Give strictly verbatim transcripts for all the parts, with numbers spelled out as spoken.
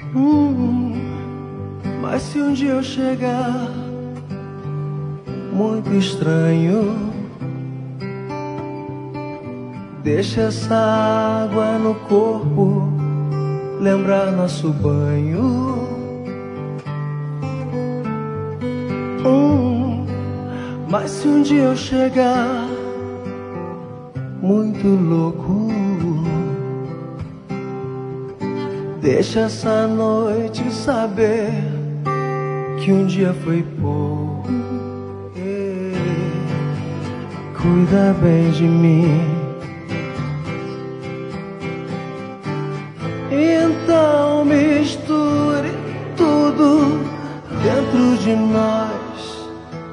hum, Mas se um dia eu chegar muito estranho, deixa essa água no corpo lembrar nosso banho. hum, Mas se um dia eu chegar muito louco, deixa essa noite saber que um dia foi pouco. Cuida bem de mim. Então misture tudo dentro de nós,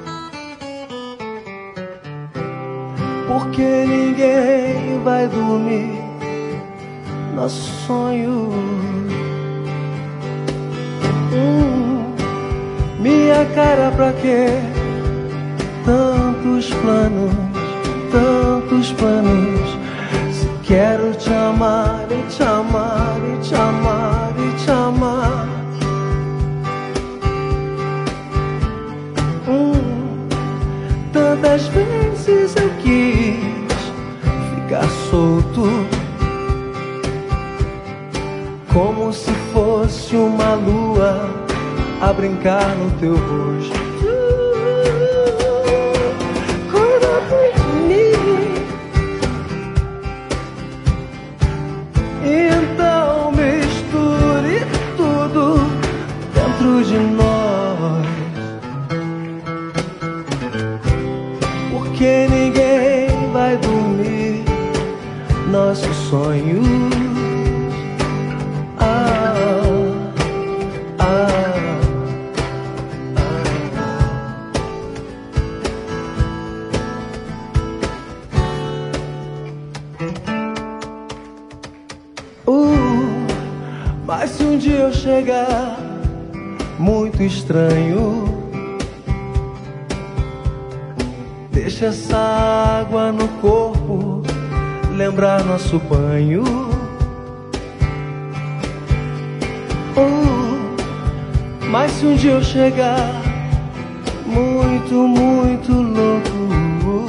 porque ninguém vai dormir nosso sonho. hum, Minha cara, pra quê? Tantos planos, tantos planos. Se quero te amar e te amar e te amar e te amar. hum, Tantas vezes eu quis ficar solto, como se fosse uma lua a brincar no teu rosto. Cuida de mim. Então misture tudo dentro de nós, porque ninguém vai dormir nossos sonhos. Uh, mas se um dia eu chegar muito estranho, deixa essa água no corpo lembrar nosso banho. Uh, mas se um dia eu chegar muito, muito louco,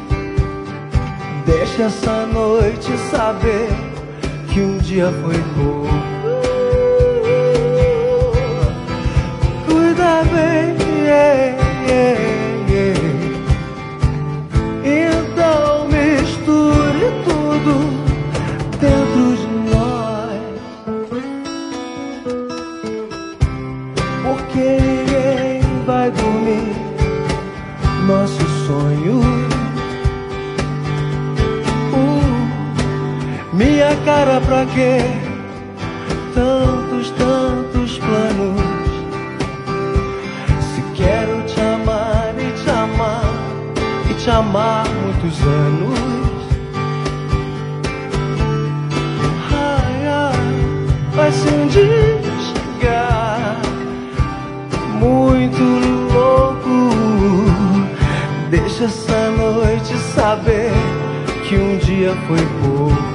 deixa essa noite saber que um dia foi pouco. Cuida bem, yeah, yeah, yeah. Então misture tudo dentro de nós, porque ninguém vai dormir nossos sonhos. Minha cara, pra quê? Tantos, tantos planos. Se quero te amar e te amar e te amar muitos anos. Ai, ai, mas se um dia chegar muito louco, deixa essa noite saber que um dia foi pouco.